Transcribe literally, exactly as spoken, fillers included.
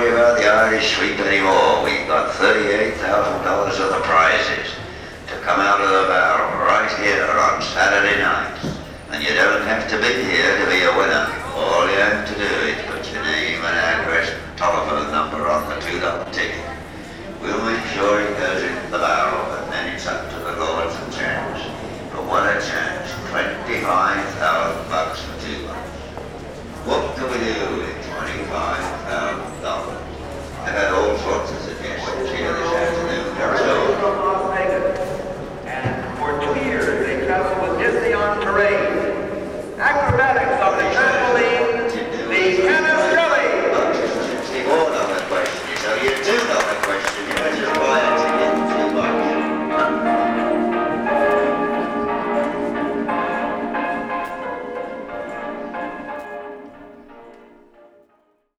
worry about the Irish sweep anymore. We've got thirty-eight thousand dollars of the prizes to come out of the barrel right here on Saturday night. And you don't have to be here to be a winner.